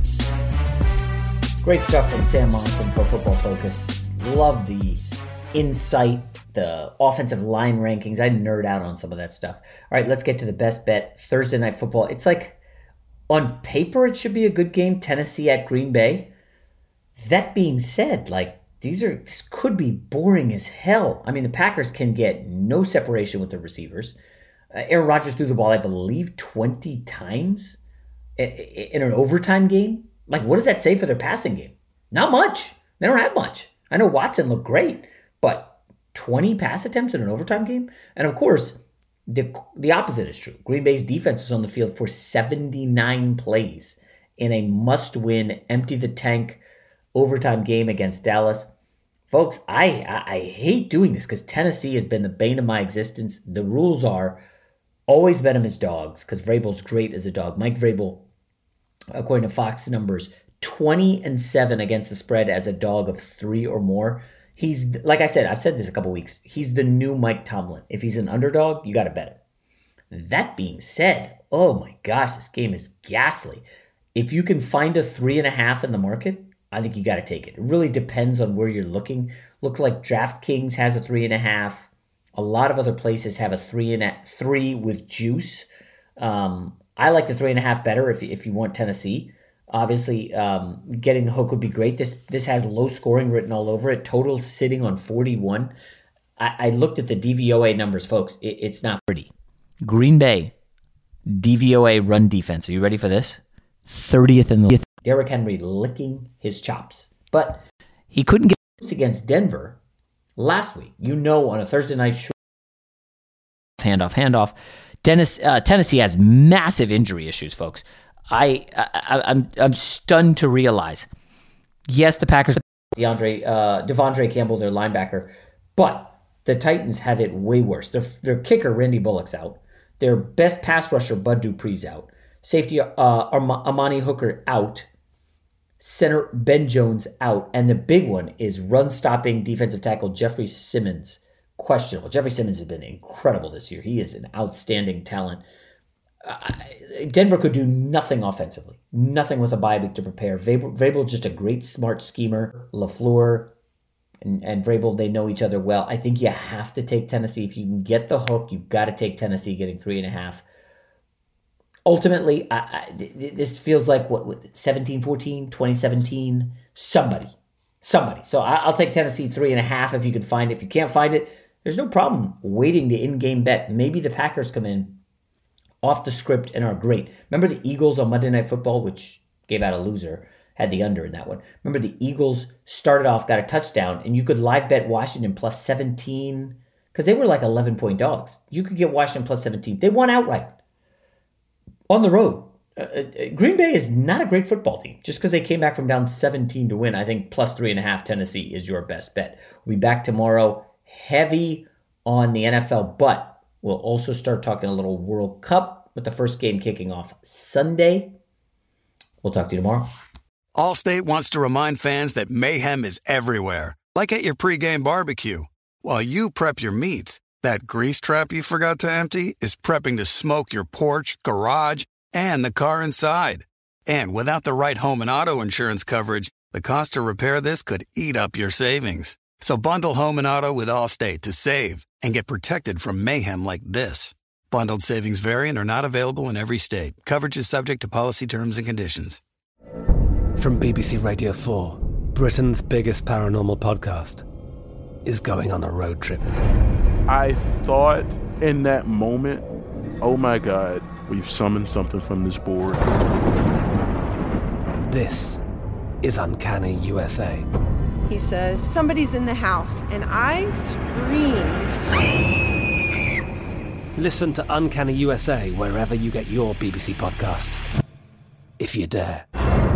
Great stuff from Sam Monson, Pro Football Focus. Love the insight, the offensive line rankings. I nerd out on some of that stuff. All right, let's get to the best bet. Thursday Night Football. It's like, on paper, it should be a good game. Tennessee at Green Bay. That being said, like, These are this could be boring as hell. I mean, the Packers can get no separation with their receivers. Uh, Aaron Rodgers threw the ball, I believe, twenty times in, in an overtime game. Like, what does that say for their passing game? Not much. They don't have much. I know Watson looked great, but twenty pass attempts in an overtime game? And of course, the, the opposite is true. Green Bay's defense was on the field for seventy-nine plays in a must-win, empty-the-tank overtime game against Dallas. Folks, I, I, I hate doing this because Tennessee has been the bane of my existence. The rules are always bet them as dogs because Vrabel's great as a dog. Mike Vrabel, according to Fox numbers, twenty and seven against the spread as a dog of three or more. He's, like I said, I've said this a couple weeks, he's the new Mike Tomlin. If he's an underdog, you got to bet him. That being said, oh my gosh, this game is ghastly. If you can find a three and a half in the market, I think you got to take it. It really depends on where you're looking. Look like DraftKings has a three and a half. A lot of other places have a three and a three with juice. Um, I like the three and a half better if if you want Tennessee. Obviously, um, getting the hook would be great. This this has low scoring written all over it. Total sitting on forty-one. I, I looked at the D V O A numbers, folks. It, it's not pretty. Green Bay, D V O A run defense. Are you ready for this? thirtieth in the Derrick Henry licking his chops. But he couldn't get against Denver last week. You know, on a Thursday night show. Handoff, handoff. Dennis, uh, Tennessee has massive injury issues, folks. I, I, I'm I'm stunned to realize. Yes, the Packers, DeAndre, uh, Devondre Campbell, their linebacker, but the Titans have it way worse. Their, their kicker, Randy Bullock's out. Their best pass rusher, Bud Dupree's out. Safety, uh, Amani Hooker out. Center Ben Jones out. And the big one is run-stopping defensive tackle Jeffrey Simmons. Questionable. Jeffrey Simmons has been incredible this year. He is an outstanding talent. Uh, Denver could do nothing offensively. Nothing with a bye week to prepare. Vrabel, Vrabel just a great, smart schemer. LaFleur and, and Vrabel, they know each other well. I think you have to take Tennessee. If you can get the hook, you've got to take Tennessee getting three and a half. Ultimately, I, I, this feels like what, what seventeen fourteen, twenty seventeen, somebody, somebody. So I, I'll take Tennessee three and a half if you can find it. If you can't find it, there's no problem waiting the in-game bet. Maybe the Packers come in off the script and are great. Remember the Eagles on Monday Night Football, which gave out a loser, had the under in that one. Remember the Eagles started off, got a touchdown, and you could live bet Washington plus seventeen because they were like eleven-point dogs. You could get Washington plus seventeen. They won outright. On the road. Uh, Green Bay is not a great football team. Just because they came back from down seventeen to win, I think plus three and a half Tennessee is your best bet. We'll be back tomorrow, heavy on the N F L, but we'll also start talking a little World Cup with the first game kicking off Sunday. We'll talk to you tomorrow. Allstate wants to remind fans that mayhem is everywhere, like at your pregame barbecue. While you prep your meats, that grease trap you forgot to empty is prepping to smoke your porch, garage, and the car inside. And without the right home and auto insurance coverage, the cost to repair this could eat up your savings. So bundle home and auto with Allstate to save and get protected from mayhem like this. Bundled savings vary and are not available in every state. Coverage is subject to policy terms and conditions. From B B C Radio four, Britain's biggest paranormal podcast is going on a road trip. I thought in that moment, oh my God, we've summoned something from this board. This is Uncanny U S A. He says, somebody's in the house, and I screamed. Listen to Uncanny U S A wherever you get your B B C podcasts, if you dare.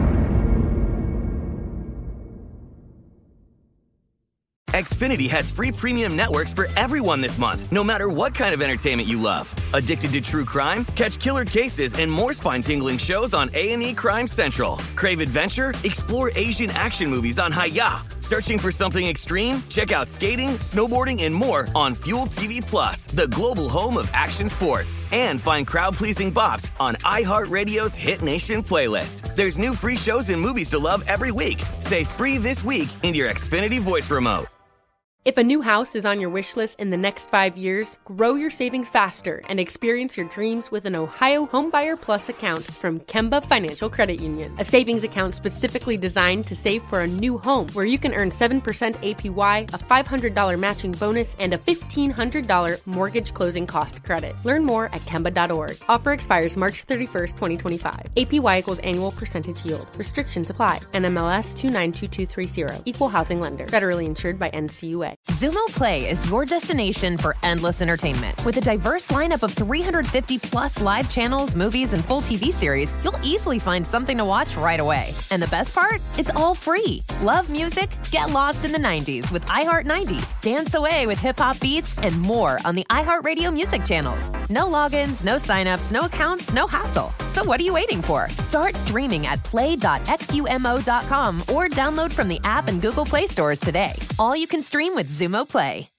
Xfinity has free premium networks for everyone this month, no matter what kind of entertainment you love. Addicted to true crime? Catch killer cases and more spine-tingling shows on A and E Crime Central. Crave adventure? Explore Asian action movies on Hi-Ya. Searching for something extreme? Check out skating, snowboarding, and more on Fuel T V Plus, the global home of action sports. And find crowd-pleasing bops on iHeartRadio's Hit Nation playlist. There's new free shows and movies to love every week. Say free this week in your Xfinity voice remote. If a new house is on your wish list in the next five years, grow your savings faster and experience your dreams with an Ohio Homebuyer Plus account from Kemba Financial Credit Union. A savings account specifically designed to save for a new home, where you can earn seven percent A P Y, a five hundred dollars matching bonus, and a fifteen hundred dollars mortgage closing cost credit. Learn more at Kemba dot org. Offer expires March thirty-first, twenty twenty-five. A P Y equals annual percentage yield. Restrictions apply. N M L S two nine two two three zero. Equal housing lender. Federally insured by N C U A. Xumo Play is your destination for endless entertainment. With a diverse lineup of three hundred fifty plus live channels, movies, and full T V series, you'll easily find something to watch right away. And the best part? It's all free. Love music? Get lost in the nineties with iHeart nineties. Dance away with hip-hop beats and more on the iHeartRadio music channels. No logins, no signups, no accounts, no hassle. So what are you waiting for? Start streaming at play dot xumo dot com or download from the app and Google Play stores today. All you can stream with Xumo Play.